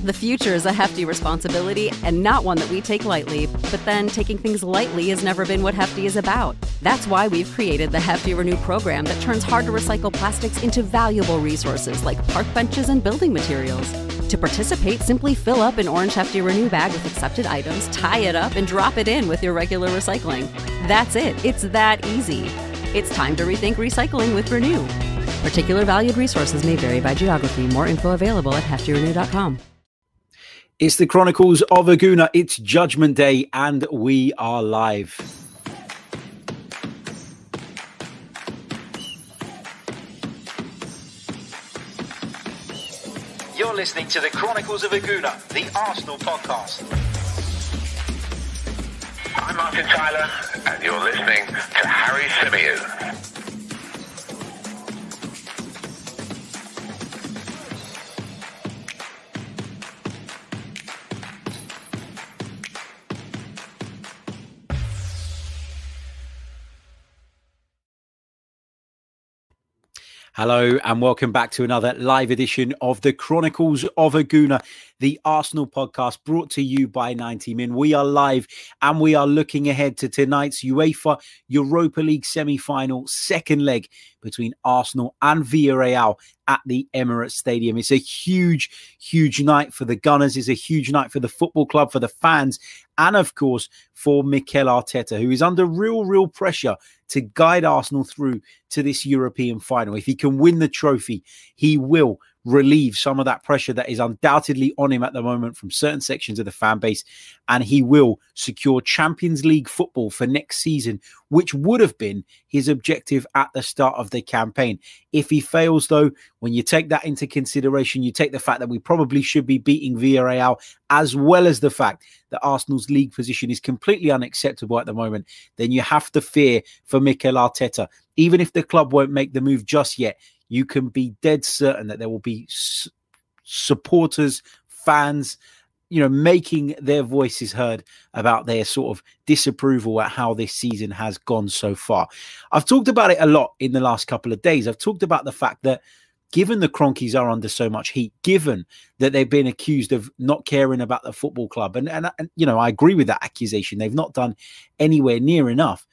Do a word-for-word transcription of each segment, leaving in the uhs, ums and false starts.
The future is a hefty responsibility and not one that we take lightly. But then taking things lightly has never been what Hefty is about. That's why we've created the Hefty Renew program that turns hard-to-recycle plastics into valuable resources like park benches and building materials. To participate, simply fill up an orange Hefty Renew bag with accepted items, tie it up, and drop it in with your regular recycling. That's it. It's that easy. It's time to rethink recycling with Renew. Particular valued resources may vary by geography. More info available at hefty renew dot com. It's the Chronicles of a Gooner. It's Judgment Day, and we are live. You're listening to the Chronicles of a Gooner, the Arsenal podcast. I'm Martin Tyler, and you're listening to Harry Symeou. Hello and welcome back to another live edition of the Chronicles of a Gooner, the Arsenal podcast brought to you by ninety min. We are live and we are looking ahead to tonight's UEFA Europa League semi-final second leg between Arsenal and Villarreal at the Emirates Stadium. It's a huge, huge night for the Gunners. It's a huge night for the football club, for the fans, and of course for Mikel Arteta, who is under real, real pressure to guide Arsenal through to this European final. If he can win the trophy, he will relieve some of that pressure that is undoubtedly on him at the moment from certain sections of the fan base, and he will secure Champions League football for next season, which would have been his objective at the start of the campaign. If he fails, though, when you take that into consideration, you take the fact that we probably should be beating Villarreal, as well as the fact that Arsenal's league position is completely unacceptable at the moment, then you have to fear for Mikel Arteta. Even if the club won't make the move just yet, you can be dead certain that there will be s- supporters, fans, you know, making their voices heard about their sort of disapproval at how this season has gone so far. I've talked about it a lot in the last couple of days. I've talked about the fact that given the Cronkies are under so much heat, given that they've been accused of not caring about the football club, and, and, and you know, I agree with that accusation. They've not done anywhere near enough.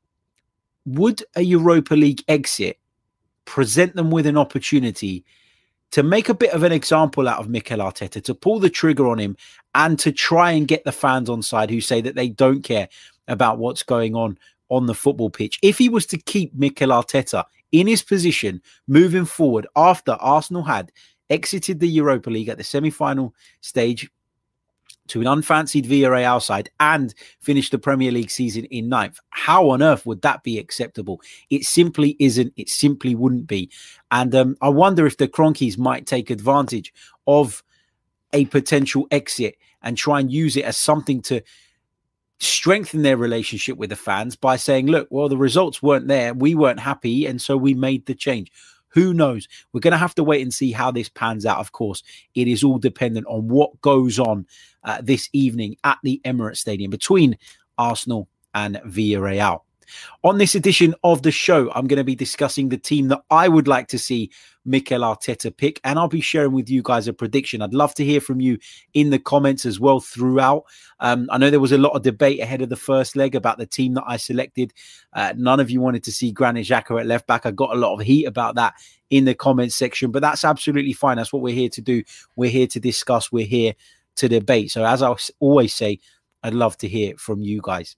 Would a Europa League exit present them with an opportunity to make a bit of an example out of Mikel Arteta, to pull the trigger on him and to try and get the fans on side who say that they don't care about what's going on on the football pitch? If he was to keep Mikel Arteta in his position moving forward after Arsenal had exited the Europa League at the semi-final stage to an unfancied Villarreal side and finished the Premier League season in ninth, how on earth would that be acceptable? It simply isn't. It simply wouldn't be. And um, I wonder if the Cronkies might take advantage of a potential exit and try and use it as something to strengthen their relationship with the fans by saying, look, well, the results weren't there. We weren't happy. And so we made the change. Who knows? We're going to have to wait and see how this pans out. Of course, it is all dependent on what goes on uh, this evening at the Emirates Stadium between Arsenal and Villarreal. On this edition of the show, I'm going to be discussing the team that I would like to see Mikel Arteta pick, and I'll be sharing with you guys a prediction. I'd love to hear from you in the comments as well throughout. Um, I know there was a lot of debate ahead of the first leg about the team that I selected. Uh, none of you wanted to see Granit Xhaka at left back. I got a lot of heat about that in the comments section, but that's absolutely fine. That's what we're here to do. We're here to discuss. We're here to debate. So as I always say, I'd love to hear from you guys.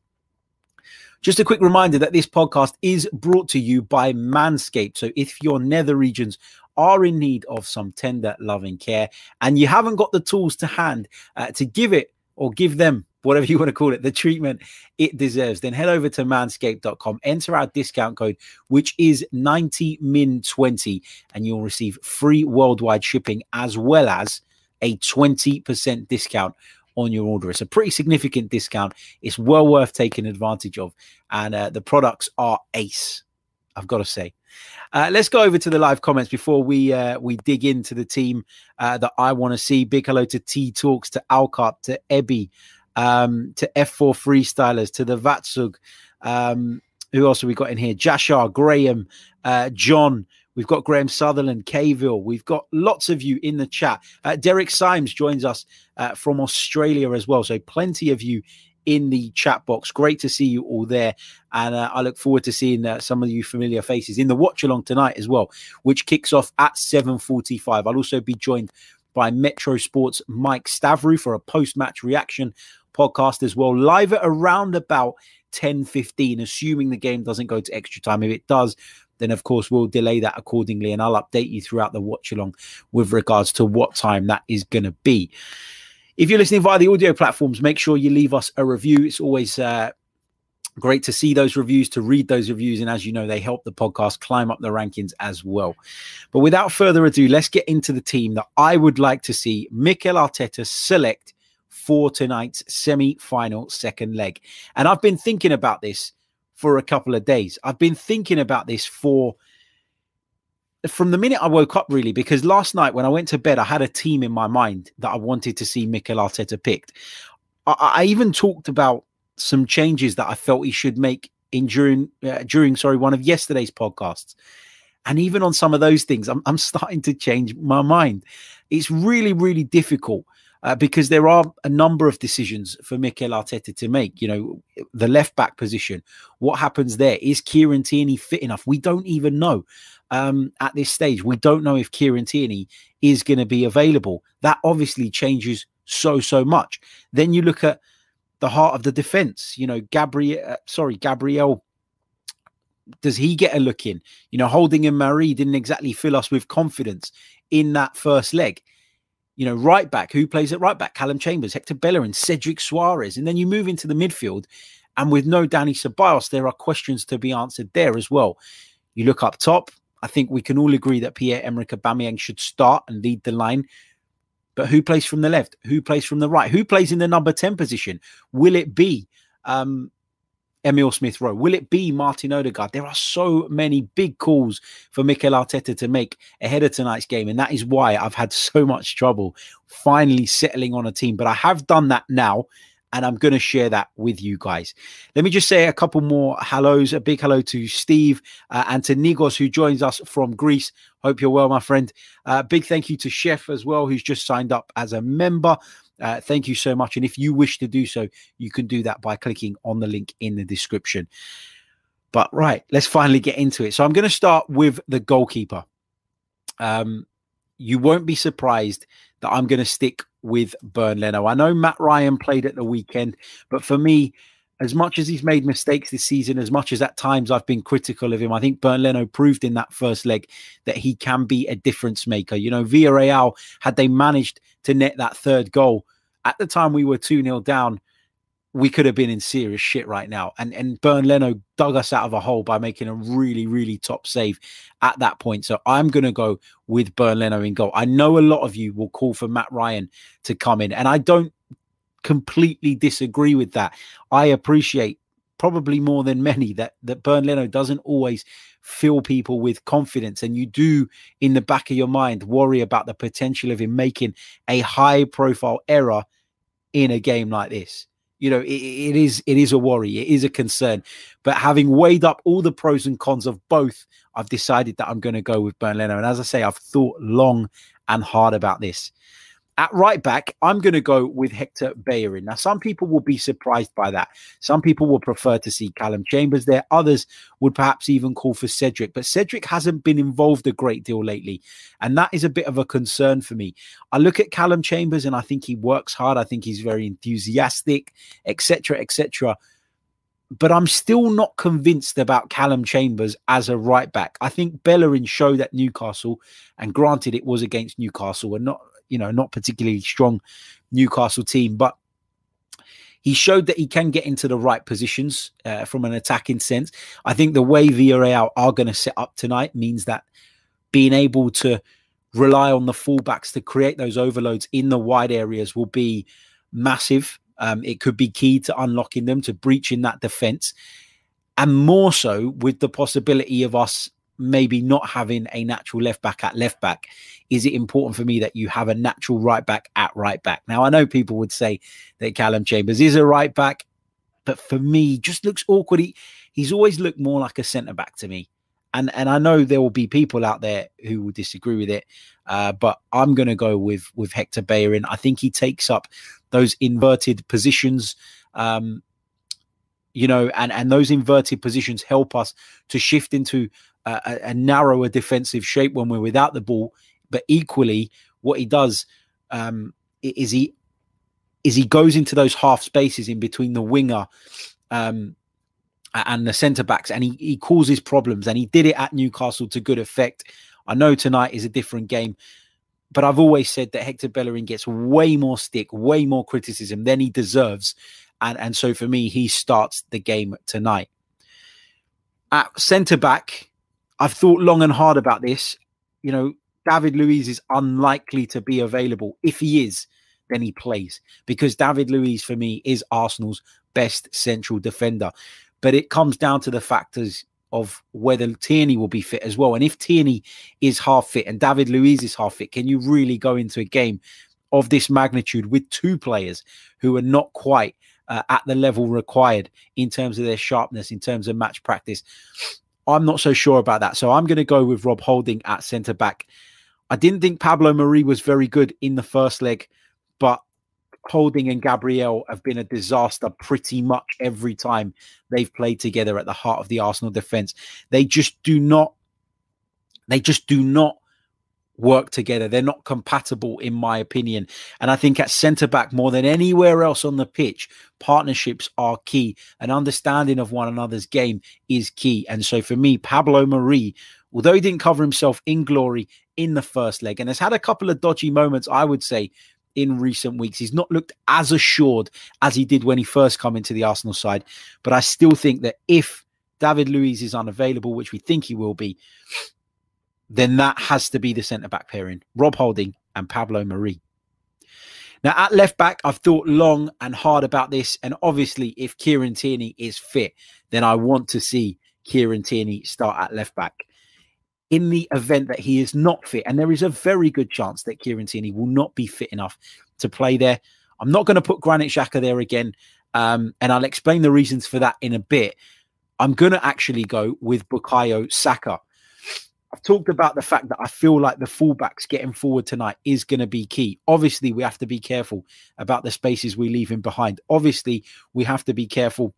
Just a quick reminder that this podcast is brought to you by Manscaped. So if your nether regions are in need of some tender, loving care and you haven't got the tools to hand uh, to give it or give them, whatever you want to call it, the treatment it deserves, then head over to manscaped dot com, enter our discount code, which is ninety min twenty, and you'll receive free worldwide shipping as well as a twenty percent discount on your order. It's a pretty significant discount. It's well worth taking advantage of. And uh, the products are ace, I've got to say. Uh, let's go over to the live comments before we uh, we dig into the team uh, that I want to see. Big hello to T Talks, to Alcott, to Ebby, um, to F four Freestylers, to the Vatsug. Um, who else have we got in here? Jashar, Graham, uh, John. We've got Graham Sutherland, Kayville. We've got lots of you in the chat. Uh, Derek Symes joins us uh, from Australia as well. So plenty of you in the chat box. Great to see you all there. And uh, I look forward to seeing uh, some of you familiar faces in the watch along tonight as well, which kicks off at seven forty-five. I'll also be joined by Metro Sports' Mike Stavrou for a post-match reaction podcast as well, live at around about ten fifteen, assuming the game doesn't go to extra time. If it does, then of course we'll delay that accordingly, and I'll update you throughout the watch along with regards to what time that is going to be. If you're listening via the audio platforms, make sure you leave us a review. It's always uh, great to see those reviews, to read those reviews, and as you know, they help the podcast climb up the rankings as well. But without further ado, let's get into the team that I would like to see Mikel Arteta select for tonight's semi-final second leg. And I've been thinking about this for a couple of days. I've been thinking about this for from the minute I woke up, really, because last night when I went to bed, I had a team in my mind that I wanted to see Mikel Arteta picked. I, I even talked about some changes that I felt he should make in during uh, during sorry one of yesterday's podcasts. And even on some of those things, I'm, I'm starting to change my mind. It's really, really difficult. Uh, because there are a number of decisions for Mikel Arteta to make. You know, the left back position, what happens there? Is Kieran Tierney fit enough? We don't even know um, at this stage. We don't know if Kieran Tierney is going to be available. That obviously changes so, so much. Then you look at the heart of the defense. You know, Gabriel, uh, sorry, Gabriel, does he get a look in? You know, Holding and Marie didn't exactly fill us with confidence in that first leg. You know, right back, who plays at right back? Callum Chambers, Hector Bellerin, Cedric Suarez. And then you move into the midfield, and with no Dani Ceballos, there are questions to be answered there as well. You look up top, I think we can all agree that Pierre-Emerick Aubameyang should start and lead the line. But who plays from the left? Who plays from the right? Who plays in the number ten position? Will it be um, Emile Smith-Rowe? Will it be Martin Odegaard? There are so many big calls for Mikel Arteta to make ahead of tonight's game, and that is why I've had so much trouble finally settling on a team. But I have done that now, and I'm going to share that with you guys. Let me just say a couple more hellos. A big hello to Steve uh, and to Nigos, who joins us from Greece. Hope you're well, my friend. Uh, big thank you to Chef as well, who's just signed up as a member. Uh, thank you so much. And if you wish to do so, you can do that by clicking on the link in the description. But right, let's finally get into it. So I'm going to start with the goalkeeper. Um, you won't be surprised that I'm going to stick with Bernd Leno. I know Matt Ryan played at the weekend, but for me, as much as he's made mistakes this season, as much as at times I've been critical of him, I think Bernd Leno proved in that first leg that he can be a difference maker. You know, Villarreal, had they managed to net that third goal, at the time we were two nil down, we could have been in serious shit right now. And, and Bernd Leno dug us out of a hole by making a really, really top save at that point. So I'm going to go with Bernd Leno in goal. I know a lot of you will call for Matt Ryan to come in, and I don't completely disagree with that. I appreciate probably more than many that, that Bernd Leno doesn't always fill people with confidence. And you do, in the back of your mind, worry about the potential of him making a high profile error in a game like this. You know, it, it is it is a worry. It is a concern. But having weighed up all the pros and cons of both, I've decided that I'm going to go with Bernd Leno. And as I say, I've thought long and hard about this. At right back, I'm going to go with Hector Bellerin. Now, some people will be surprised by that. Some people will prefer to see Callum Chambers there. Others would perhaps even call for Cedric. But Cedric hasn't been involved a great deal lately. And that is a bit of a concern for me. I look at Callum Chambers and I think he works hard. I think he's very enthusiastic, et cetera, et cetera. But I'm still not convinced about Callum Chambers as a right back. I think Bellerin showed at Newcastle, and granted it was against Newcastle and not, you know, not particularly strong Newcastle team, but he showed that he can get into the right positions uh, from an attacking sense. I think the way Villarreal are going to set up tonight means that being able to rely on the fullbacks to create those overloads in the wide areas will be massive. Um, it could be key to unlocking them, to breaching that defense, and more so with the possibility of us maybe not having a natural left back at left back. Is it important for me that you have a natural right back at right back? Now, I know people would say that Callum Chambers is a right back, but for me, just looks awkward. He, he's always looked more like a centre back to me. And and I know there will be people out there who will disagree with it, uh, but I'm going to go with with Hector Bellerin. I think he takes up those inverted positions, um, you know, and, and those inverted positions help us to shift into a, a narrower defensive shape when we're without the ball. But equally, what he does um, is he is he goes into those half spaces in between the winger um, and the centre backs, and he, he causes problems. And he did it at Newcastle to good effect. I know tonight is a different game, but I've always said that Hector Bellerin gets way more stick, way more criticism than he deserves. And, and so for me, he starts the game tonight. At centre back, I've thought long and hard about this. You know, David Luiz is unlikely to be available. If he is, then he plays, because David Luiz for me is Arsenal's best central defender. But it comes down to the factors of whether Tierney will be fit as well. And if Tierney is half fit and David Luiz is half fit, can you really go into a game of this magnitude with two players who are not quite uh, at the level required in terms of their sharpness, in terms of match practice? I'm not so sure about that. So I'm going to go with Rob Holding at centre back. I didn't think Pablo Mari was very good in the first leg, but Holding and Gabriel have been a disaster pretty much every time they've played together at the heart of the Arsenal defence. They just do not, they just do not work together. They're not compatible, in my opinion. And I think at centre-back, more than anywhere else on the pitch, partnerships are key. An understanding of one another's game is key. And so for me, Pablo Mari, although he didn't cover himself in glory in the first leg and has had a couple of dodgy moments, I would say, in recent weeks, he's not looked as assured as he did when he first came into the Arsenal side. But I still think that if David Luiz is unavailable, which we think he will be, then that has to be the centre-back pairing, Rob Holding and Pablo Mari. Now, at left-back, I've thought long and hard about this. And obviously, if Kieran Tierney is fit, then I want to see Kieran Tierney start at left-back. In the event that he is not fit, and there is a very good chance that Kieran Tierney will not be fit enough to play there, I'm not going to put Granit Xhaka there again, um, and I'll explain the reasons for that in a bit. I'm going to actually go with Bukayo Saka. I've talked about the fact that I feel like the fullbacks getting forward tonight is going to be key. Obviously, we have to be careful about the spaces we leave in behind. Obviously, we have to be careful,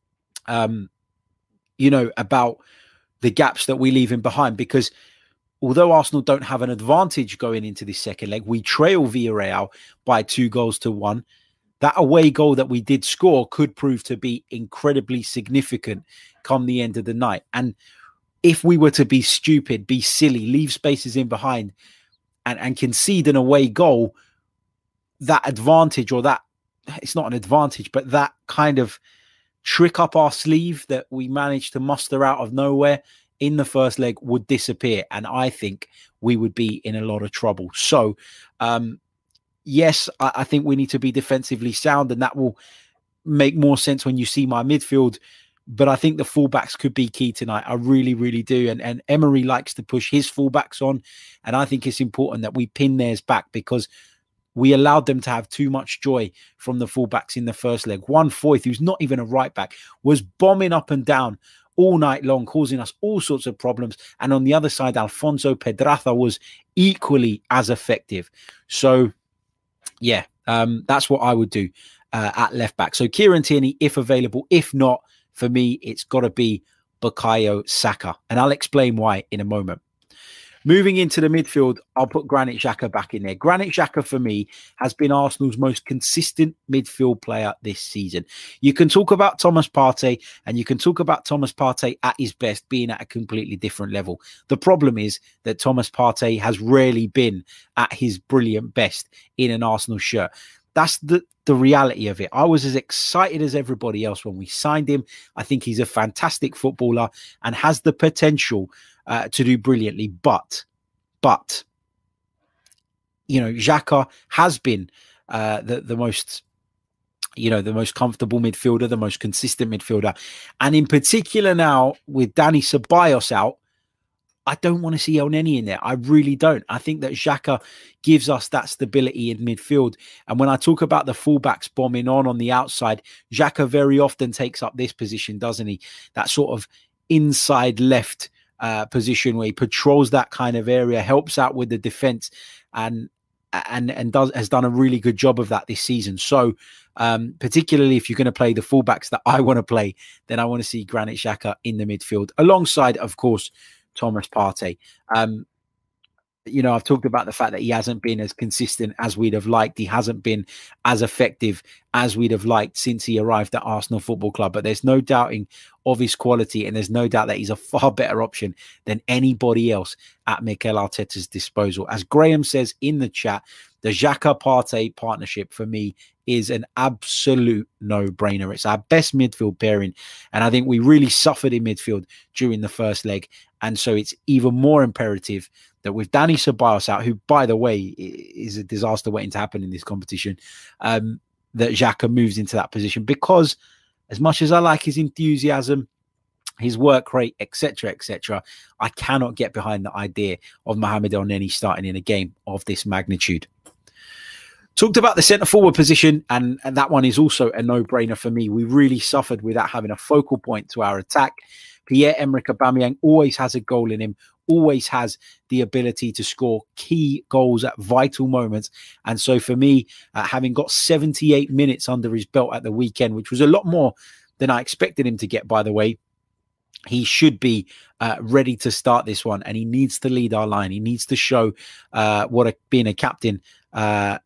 um, you know, about the gaps that we leave in behind, because although Arsenal don't have an advantage going into this second leg, we trail Villarreal by two goals to one. That away goal that we did score could prove to be incredibly significant come the end of the night. And if we were to be stupid, be silly, leave spaces in behind and, and concede an away goal, that advantage, or that, it's not an advantage, but that kind of trick up our sleeve that we managed to muster out of nowhere in the first leg would disappear. And I think we would be in a lot of trouble. So, um, yes, I, I think we need to be defensively sound, and that will make more sense when you see my midfield. But I think the fullbacks could be key tonight. I really, really do. And, and Emery likes to push his fullbacks on. And I think it's important that we pin theirs back, because we allowed them to have too much joy from the fullbacks in the first leg. Juan Foyth, who's not even a right back, was bombing up and down all night long, causing us all sorts of problems. And on the other side, Alfonso Pedraza was equally as effective. So, yeah, um, that's what I would do uh, at left back. So Kieran Tierney, if available. If not, for me, it's got to be Bukayo Saka. And I'll explain why in a moment. Moving into the midfield, I'll put Granit Xhaka back in there. Granit Xhaka, for me, has been Arsenal's most consistent midfield player this season. You can talk about Thomas Partey, and you can talk about Thomas Partey at his best being at a completely different level. The problem is that Thomas Partey has rarely been at his brilliant best in an Arsenal shirt. That's the, the reality of it. I was as excited as everybody else when we signed him. I think he's a fantastic footballer and has the potential Uh, to do brilliantly, but, but, you know, Xhaka has been uh, the the most, you know, the most comfortable midfielder, the most consistent midfielder, and in particular now with Dani Ceballos out, I don't want to see Elneny in there. I really don't. I think that Xhaka gives us that stability in midfield, and when I talk about the fullbacks bombing on on the outside, Xhaka very often takes up this position, doesn't he? That sort of inside left uh, position where he patrols that kind of area, helps out with the defense, and and and does has done a really good job of that this season. So um, particularly if you're going to play the fullbacks that I want to play, then I want to see Granit Xhaka in the midfield alongside, of course, Thomas Partey. Um, you know, I've talked about the fact that he hasn't been as consistent as we'd have liked. He hasn't been as effective as we'd have liked since he arrived at Arsenal Football Club. But there's no doubting of his quality, and there's no doubt that he's a far better option than anybody else at Mikel Arteta's disposal. As Graham says in the chat, the Xhaka-Partey partnership for me is an absolute no-brainer. It's our best midfield pairing, and I think we really suffered in midfield during the first leg. And so it's even more imperative that with Dani Ceballos out, who, by the way, is a disaster waiting to happen in this competition, um, that Xhaka moves into that position, because as much as I like his enthusiasm, his work rate, et cetera, et cetera, I cannot get behind the idea of Mohamed Elneny starting in a game of this magnitude. Talked about the centre-forward position, and, and that one is also a no-brainer for me. We really suffered without having a focal point to our attack. Pierre-Emerick Aubameyang always has a goal in him, always has the ability to score key goals at vital moments. And so for me, uh, having got seventy-eight minutes under his belt at the weekend, which was a lot more than I expected him to get, by the way, he should be uh, ready to start this one, and he needs to lead our line. He needs to show uh, what a, being a captain uh,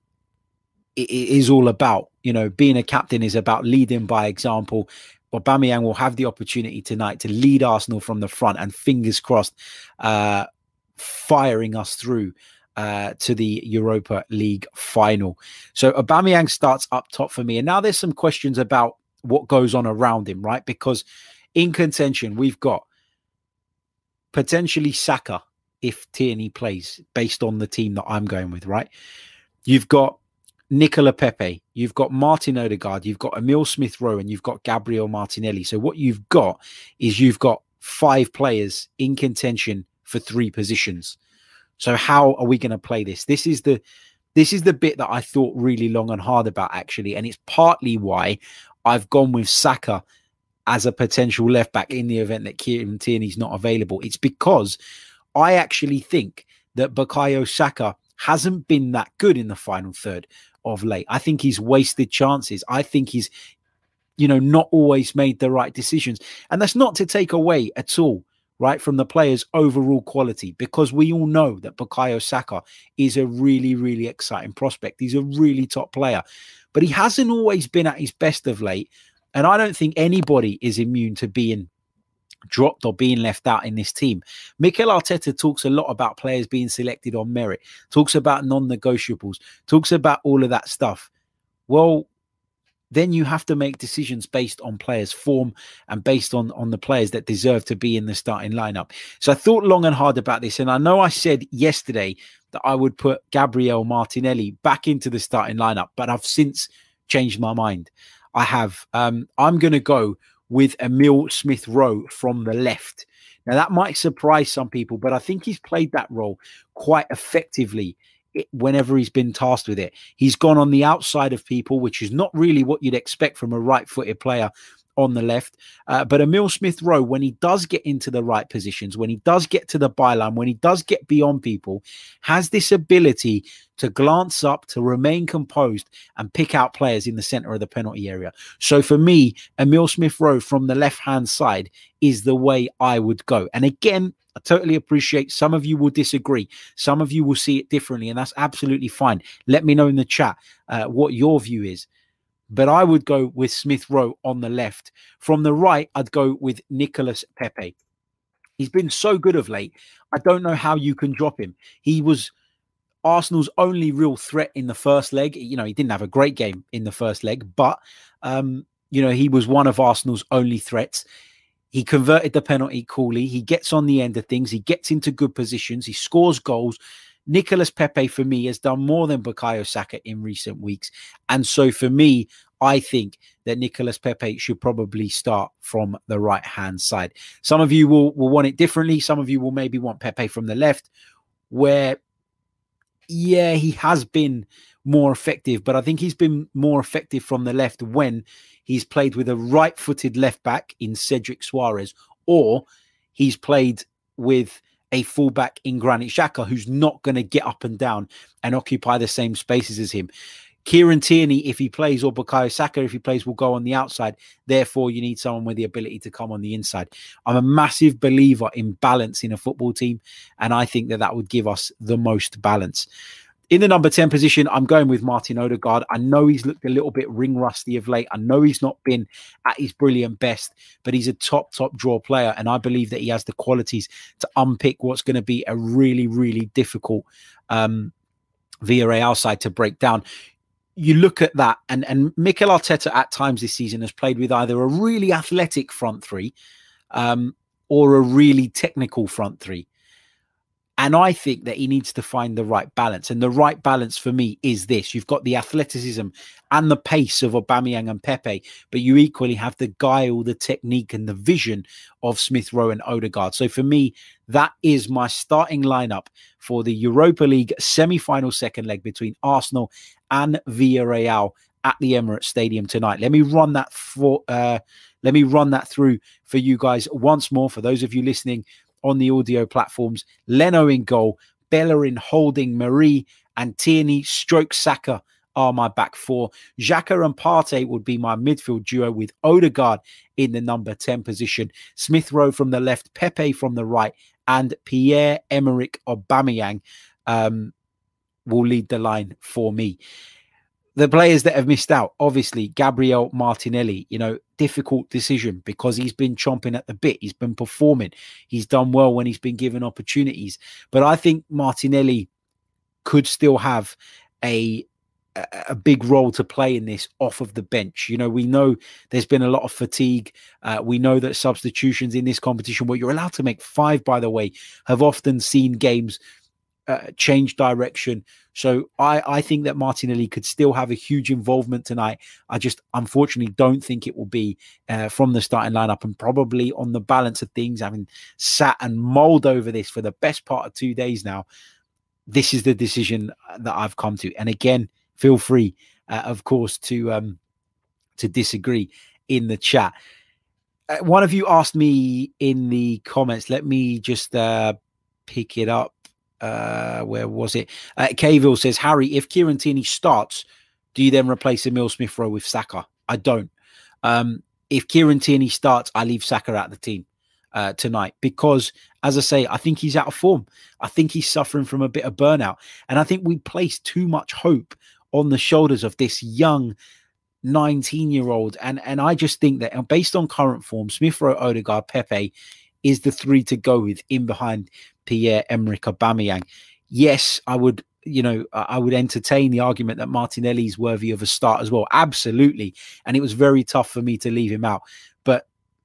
is all about. You know, being a captain is about leading by example. Aubameyang will have the opportunity tonight to lead Arsenal from the front, and fingers crossed, uh, firing us through uh, to the Europa League final. So Aubameyang starts up top for me. And now there's some questions about what goes on around him, right? Because in contention, we've got potentially Saka if Tierney plays, based on the team that I'm going with, right? You've got Nicola Pepe, you've got Martin Odegaard, you've got Emil Smith-Rowe, and you've got Gabriel Martinelli. So what you've got is you've got five players in contention for three positions. So how are we going to play this? This is the this is the bit that I thought really long and hard about, actually, and it's partly why I've gone with Saka as a potential left back in the event that Kieran Tierney's not available. It's because I actually think that Bukayo Saka hasn't been that good in the final third of late. I think he's wasted chances. I think he's, you know, not always made the right decisions. And that's not to take away at all, right, from the player's overall quality, because we all know that Bukayo Saka is a really, really exciting prospect. He's a really top player, but he hasn't always been at his best of late. And I don't think anybody is immune to being dropped or being left out in this team. Mikel Arteta talks a lot about players being selected on merit, talks about non-negotiables, talks about all of that stuff. Well, then you have to make decisions based on players' form and based on, on the players that deserve to be in the starting lineup. So I thought long and hard about this. And I know I said yesterday that I would put Gabriel Martinelli back into the starting lineup, but I've since changed my mind. I have. Um, I'm going to go with Emil Smith-Rowe from the left. Now, that might surprise some people, but I think he's played that role quite effectively whenever he's been tasked with it. He's gone on the outside of people, which is not really what you'd expect from a right-footed player on the left. Uh, but Emil Smith-Rowe, when he does get into the right positions, when he does get to the byline, when he does get beyond people, has this ability to glance up, to remain composed and pick out players in the center of the penalty area. So for me, Emil Smith-Rowe from the left-hand side is the way I would go. And again, I totally appreciate some of you will disagree. Some of you will see it differently, and that's absolutely fine. Let me know in the chat uh, what your view is. But I would go with Smith-Rowe on the left. From the right, I'd go with Nicolas Pepe. He's been so good of late. I don't know how you can drop him. He was Arsenal's only real threat in the first leg. You know, he didn't have a great game in the first leg, but, um, you know, he was one of Arsenal's only threats. He converted the penalty coolly. He gets on the end of things. He gets into good positions. He scores goals. Nicolas Pepe, for me, has done more than Bukayo Saka in recent weeks. And so for me, I think that Nicolas Pepe should probably start from the right-hand side. Some of you will, will want it differently. Some of you will maybe want Pepe from the left, where, yeah, he has been more effective, but I think he's been more effective from the left when he's played with a right-footed left-back in Cedric Suarez, or he's played with a fullback in Granit Xhaka who's not going to get up and down and occupy the same spaces as him. Kieran Tierney, if he plays, or Bukayo Saka, if he plays, will go on the outside. Therefore, you need someone with the ability to come on the inside. I'm a massive believer in balance in a football team, and I think that that would give us the most balance. In the number ten position, I'm going with Martin Odegaard. I know he's looked a little bit ring rusty of late. I know he's not been at his brilliant best, but he's a top, top draw player. And I believe that he has the qualities to unpick what's going to be a really, really difficult um, Villarreal side to break down. You look at that, and, and Mikel Arteta at times this season has played with either a really athletic front three um, or a really technical front three. And I think that he needs to find the right balance. And the right balance for me is this. You've got the athleticism and the pace of Aubameyang and Pepe, but you equally have the guile, the technique and the vision of Smith Rowe and Odegaard. So for me, that is my starting lineup for the Europa League semi-final second leg between Arsenal and Villarreal at the Emirates Stadium tonight. Let me run that for, uh, let me run that through for you guys once more. For those of you listening on the audio platforms: Leno in goal, Bellerin, Holding, Marie and Tierney stroke Saka are my back four. Xhaka and Partey would be my midfield duo, with Odegaard in the number ten position, Smith Rowe from the left, Pepe from the right, and Pierre-Emerick Aubameyang um, will lead the line for me. The players that have missed out, obviously, Gabriel Martinelli, you know, difficult decision because he's been chomping at the bit. He's been performing. He's done well when he's been given opportunities. But I think Martinelli could still have a, a, a big role to play in this off of the bench. You know, we know there's been a lot of fatigue. Uh, we know that substitutions in this competition, where you're allowed to make five, by the way, have often seen games Uh, change direction. So I, I think that Martinelli could still have a huge involvement tonight. I just unfortunately don't think it will be uh, from the starting lineup, and probably on the balance of things, having sat and mulled over this for the best part of two days now, this is the decision that I've come to. And again, feel free, uh, of course, to um, to disagree in the chat. Uh, one of you asked me in the comments, let me just uh, pick it up. Uh, where was it? Uh, Cavill says, Harry, if Kieran Tierney starts, do you then replace Emil Smith Rowe with Saka? I don't. Um, if Kieran Tierney starts, I leave Saka out of the team uh, tonight because, as I say, I think he's out of form. I think he's suffering from a bit of burnout. And I think we place too much hope on the shoulders of this young nineteen-year-old. And, and I just think that based on current form, Smith Rowe, Odegaard, Pepe is the three to go with in behind Pierre-Emerick Aubameyang. Yes, I would, you know, I would entertain the argument that Martinelli is worthy of a start as well. Absolutely. And it was very tough for me to leave him out. But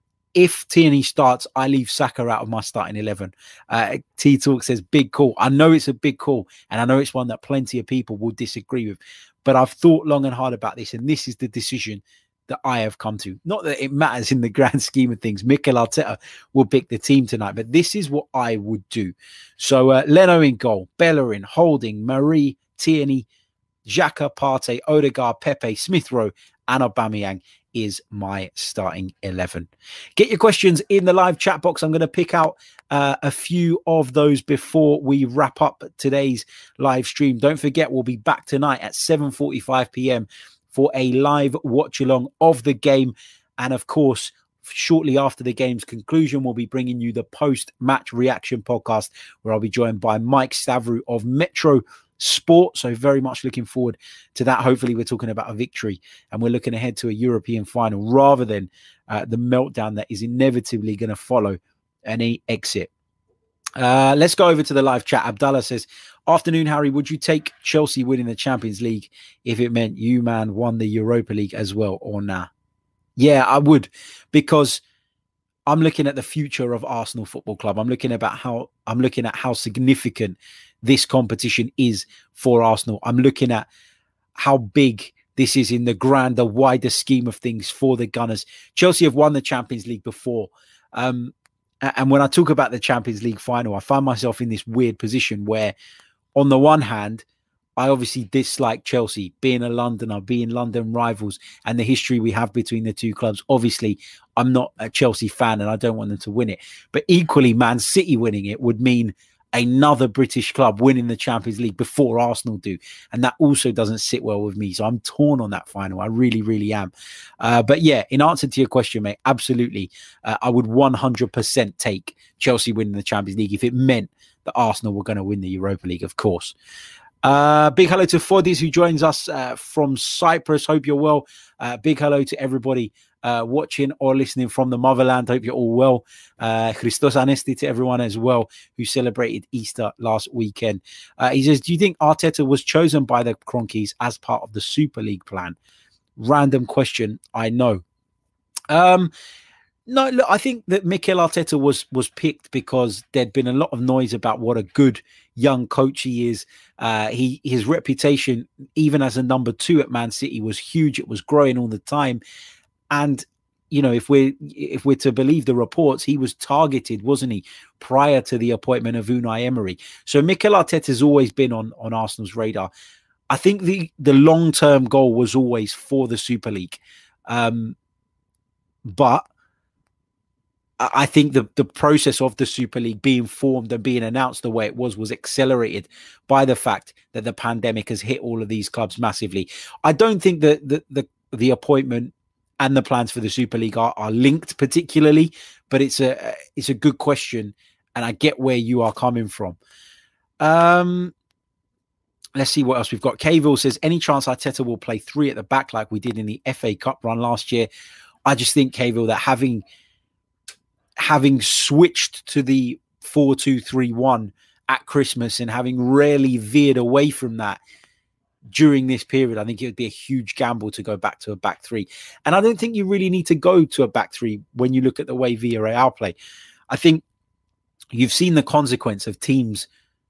if Tierney starts, I leave Saka out of my starting eleven. Uh, T-Talk says, big call. I know it's a big call, and I know it's one that plenty of people will disagree with. But I've thought long and hard about this, and this is the decision that I have come to. Not that it matters in the grand scheme of things. Mikel Arteta will pick the team tonight, but this is what I would do. So uh, Leno in goal, Bellerin, Holding, Marie, Tierney, Xhaka, Partey, Odegaard, Pepe, Smith Rowe, and Aubameyang is my starting eleven. Get your questions in the live chat box. I'm going to pick out uh, a few of those before we wrap up today's live stream. Don't forget, we'll be back tonight at seven forty-five p.m. for a live watch along of the game. And of course, shortly after the game's conclusion, we'll be bringing you the post-match reaction podcast, where I'll be joined by Mike Stavrou of Metro Sport. So very much looking forward to that. Hopefully we're talking about a victory, and we're looking ahead to a European final rather than uh, the meltdown that is inevitably going to follow any exit. Uh, let's go over to the live chat. Abdallah says, afternoon, Harry, would you take Chelsea winning the Champions League if it meant you, man, won the Europa League as well, or nah? Yeah, I would, because I'm looking at the future of Arsenal Football Club. I'm looking about how I'm looking at how significant this competition is for Arsenal. I'm looking at how big this is in the grander, wider scheme of things for the Gunners. Chelsea have won the Champions League before. Um, And when I talk about the Champions League final, I find myself in this weird position where, on the one hand, I obviously dislike Chelsea, being a Londoner, being London rivals, and the history we have between the two clubs. Obviously, I'm not a Chelsea fan and I don't want them to win it. But equally, Man City winning it would mean another British club winning the Champions League before Arsenal do. And that also doesn't sit well with me. So I'm torn on that final. I really, really am. Uh, but yeah, in answer to your question, mate, absolutely. Uh, I would one hundred percent take Chelsea winning the Champions League if it meant that Arsenal were going to win the Europa League, of course. Uh, big hello to Fodis, who joins us uh, from Cyprus. Hope you're well. Uh, big hello to everybody uh, watching or listening from the motherland. Hope you're all well. Uh, Christos Anesti to everyone as well who celebrated Easter last weekend. Uh, he says, do you think Arteta was chosen by the Kroenkes as part of the Super League plan? Random question, I know. Um, no, look, I think that Mikel Arteta was was picked because there'd been a lot of noise about what a good young coach he is. Uh, he his reputation, even as a number two at Man City, was huge. It was growing all the time, and you know, if we're if we're to believe the reports, he was targeted, wasn't he, prior to the appointment of Unai Emery? So Mikel Arteta has always been on on Arsenal's radar. I think the the long term goal was always for the Super League, um, but I think the, the process of the Super League being formed and being announced the way it was was accelerated by the fact that the pandemic has hit all of these clubs massively. I don't think that the, the, the appointment and the plans for the Super League are, are linked particularly, but it's a it's a good question, and I get where you are coming from. Um, let's see what else we've got. Cavill says, any chance Arteta will play three at the back like we did in the F A Cup run last year? I just think, Cavill, that having... having switched to the four two three one at Christmas and having rarely veered away from that during this period, I think it would be a huge gamble to go back to a back three. And I don't think you really need to go to a back three when you look at the way Villarreal play. I think you've seen the consequence of teams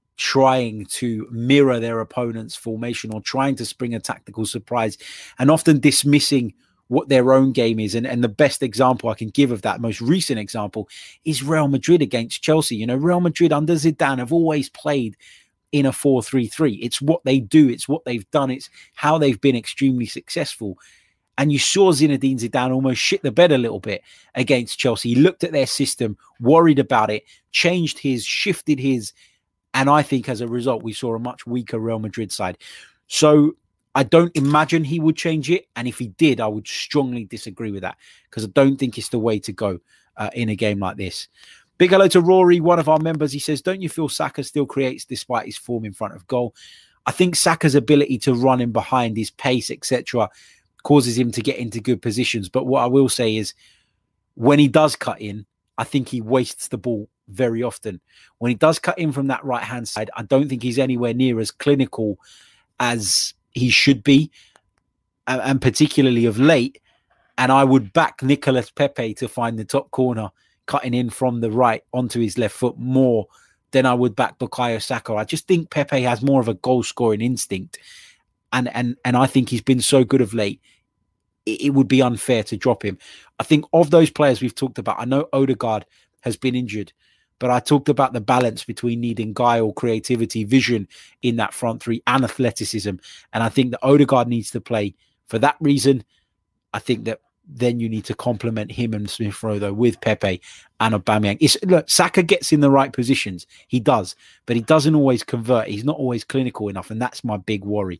trying to mirror their opponent's formation or trying to spring a tactical surprise and often dismissing what their own game is. And, and the best example I can give of that, most recent example, is Real Madrid against Chelsea. You know, Real Madrid under Zidane have always played in a four three three. It's what they do. It's what they've done. It's how they've been extremely successful. And you saw Zinedine Zidane almost shit the bed a little bit against Chelsea. He looked at their system, worried about it, changed his, shifted his. And I think as a result, we saw a much weaker Real Madrid side. So I don't imagine he would change it. And if he did, I would strongly disagree with that because I don't think it's the way to go uh, in a game like this. Big hello to Rory, one of our members. He says, don't you feel Saka still creates despite his form in front of goal? I think Saka's ability to run in behind, his pace, et cetera, causes him to get into good positions. But what I will say is when he does cut in, I think he wastes the ball very often. When he does cut in from that right-hand side, I don't think he's anywhere near as clinical as he should be, and, and particularly of late. And I would back Nicolas Pepe to find the top corner, cutting in from the right onto his left foot more than I would back Bukayo Saka. I just think Pepe has more of a goal-scoring instinct. And, and, and I think he's been so good of late, it, it would be unfair to drop him. I think of those players we've talked about, I know Odegaard has been injured, but I talked about the balance between needing guile, creativity, vision in that front three and athleticism. And I think that Odegaard needs to play for that reason. I think that then you need to complement him and Smith-Rowe, though, with Pepe and Aubameyang. It's, look, Saka gets in the right positions. He does, but he doesn't always convert. He's not always clinical enough, and that's my big worry.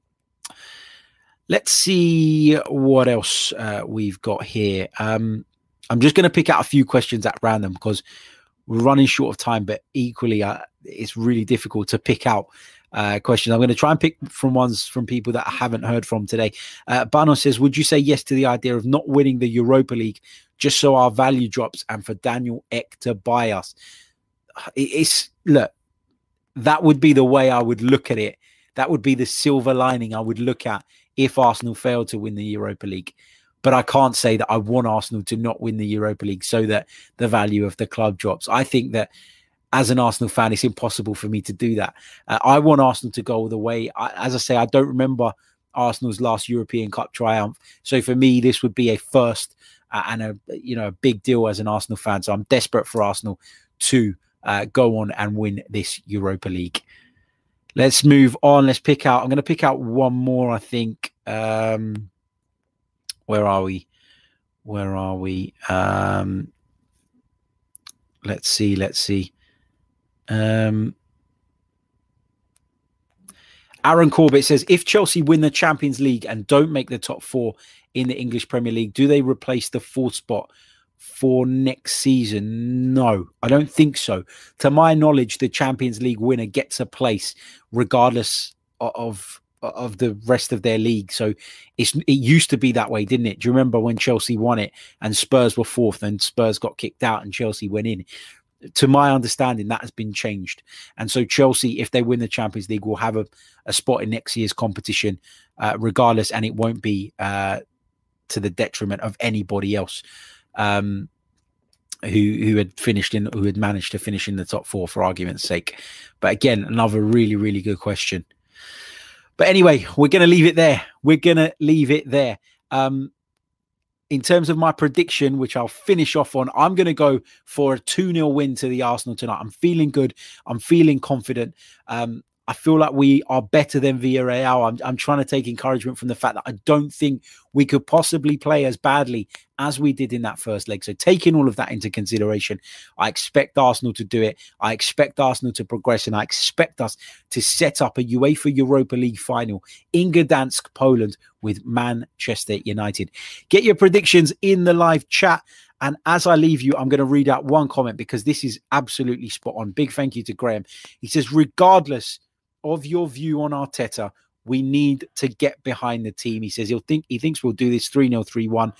Let's see what else uh, we've got here. Um, I'm just going to pick out a few questions at random because we're running short of time, but equally, uh, it's really difficult to pick out uh, questions. I'm going to try and pick from ones from people that I haven't heard from today. Uh, Bano says, would you say yes to the idea of not winning the Europa League just so our value drops and for Daniel Ek to buy us? It's, look, that would be the way I would look at it. That would be the silver lining I would look at if Arsenal failed to win the Europa League. But I can't say that I want Arsenal to not win the Europa League so that the value of the club drops. I think that as an Arsenal fan, it's impossible for me to do that. Uh, I want Arsenal to go all the way. I, as I say, I don't remember Arsenal's last European Cup triumph. So for me, this would be a first uh, and a you know a big deal as an Arsenal fan. So I'm desperate for Arsenal to uh, go on and win this Europa League. let's move on. Let's pick out. I'm going to pick out one more. I think. Um, where are we? Where are we? Um, let's see. Let's see. Um, Aaron Corbett says, if Chelsea win the Champions League and don't make the top four in the English Premier League, do they replace the fourth spot for next season? No, I don't think so. To my knowledge, the Champions League winner gets a place regardless of of the rest of their league. So it's it used to be that way, didn't it? Do you remember when Chelsea won it and Spurs were fourth and Spurs got kicked out and Chelsea went in? To my understanding, that has been changed. And so Chelsea, if they win the Champions League, will have a, a spot in next year's competition uh, regardless, and it won't be uh, to the detriment of anybody else um, who who had finished in, who had managed to finish in the top four, for argument's sake. But again, another really, really good question. But anyway, we're going to leave it there. We're going to leave it there. Um, In terms of my prediction, which I'll finish off on, I'm going to go for a two nil win to the Arsenal tonight. I'm feeling good. I'm feeling confident. Um, I feel like we are better than Villarreal. I'm, I'm trying to take encouragement from the fact that I don't think we could possibly play as badly as we did in that first leg. So taking all of that into consideration, I expect Arsenal to do it. I expect Arsenal to progress, and I expect us to set up a UEFA Europa League final in Gdansk, Poland, with Manchester United. Get your predictions in the live chat. And as I leave you, I'm going to read out one comment because this is absolutely spot on. Big thank you to Graham. He says, regardless of your view on Arteta, we need to get behind the team. He says he'll think he thinks we'll do this three nil, three one.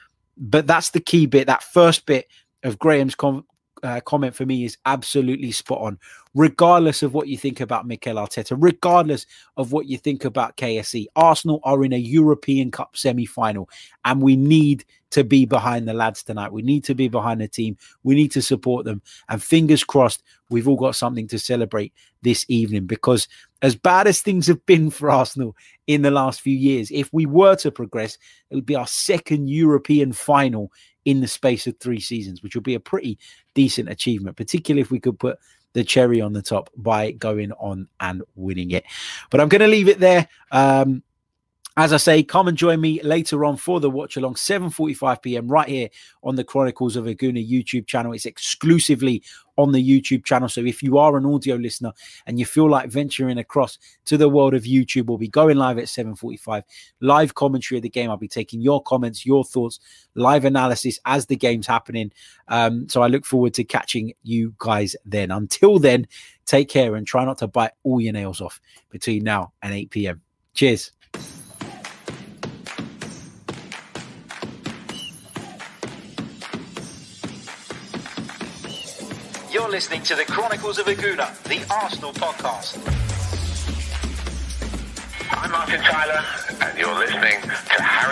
But that's the key bit. That first bit of Graham's com- uh, comment for me is absolutely spot on. Regardless of what you think about Mikel Arteta, regardless of what you think about K S E, Arsenal are in a European Cup semi-final, and we need to be behind the lads tonight. We need to be behind the team. We need to support them. And fingers crossed, we've all got something to celebrate this evening, because as bad as things have been for Arsenal in the last few years, if we were to progress, it would be our second European final in the space of three seasons, which would be a pretty decent achievement, particularly if we could put the cherry on the top by going on and winning it. But I'm going to leave it there. Um, As I say, come and join me later on for the watch along, seven forty-five p.m. right here on the Chronicles of a Gooner YouTube channel. It's exclusively on the YouTube channel. So if you are an audio listener and you feel like venturing across to the world of YouTube, we'll be going live at seven forty-five. Live commentary of the game. I'll be taking your comments, your thoughts, live analysis as the game's happening. Um, so I look forward to catching you guys then. Until then, take care and try not to bite all your nails off between now and eight p.m. Cheers. You're listening to the Chronicles of a Gooner, the Arsenal podcast. I'm Martin Tyler, and you're listening to Harry